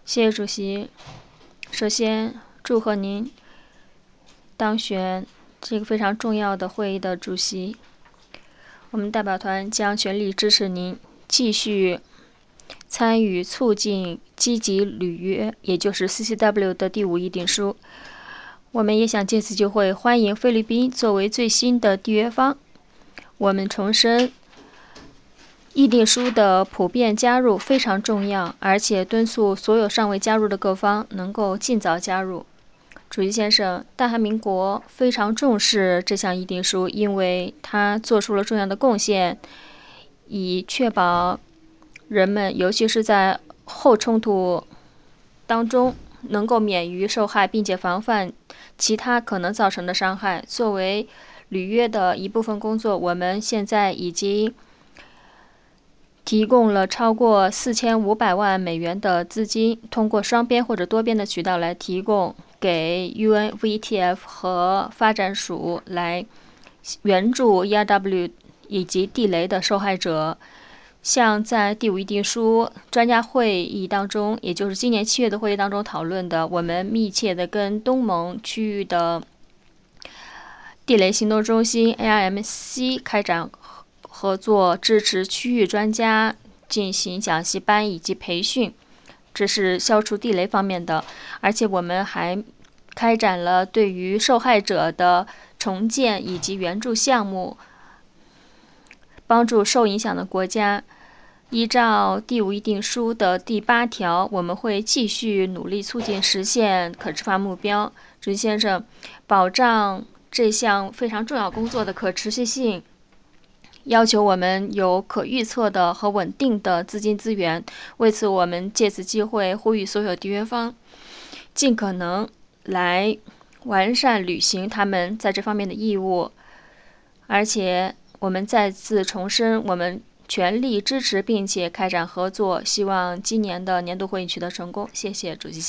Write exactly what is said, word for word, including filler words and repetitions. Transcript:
谢谢主席。首先，祝贺您当选这个非常重要的会议的主席。我们代表团将全力支持您继续参与促进积极履约，也就是 C C W 的第五议定书。我们也想借此机会欢迎菲律宾作为最新的缔约方。我们重申，议定书的普遍加入非常重要，而且敦促所有尚未加入的各方能够尽早加入。主席先生，大韩民国非常重视这项议定书，因为它做出了重要的贡献，以确保人们，尤其是在后冲突当中，能够免于受害，并且防范其他可能造成的伤害。作为履约的一部分工作，我们现在已经提供了超过四千五百万美元的资金，通过双边或者多边的渠道来提供给 U N V T F 和发展署，来援助 E R W 以及地雷的受害者。像在第五议定书专家会议当中，也就是今年七月的会议当中讨论的，我们密切的跟东盟区域的地雷行动中心 A R M C 开展合作，支持区域专家进行讲习班以及培训，这是消除地雷方面的。而且我们还开展了对于受害者的重建以及援助项目，帮助受影响的国家。依照第五议定书的第八条，我们会继续努力促进实现可持化目标。主席先生，保障这项非常重要工作的可持续性，要求我们有可预测的和稳定的资金资源。为此，我们借此机会呼吁所有缔约方尽可能来完善履行他们在这方面的义务。而且我们再次重申，我们全力支持并且开展合作，希望今年的年度会议取得成功。谢谢主席。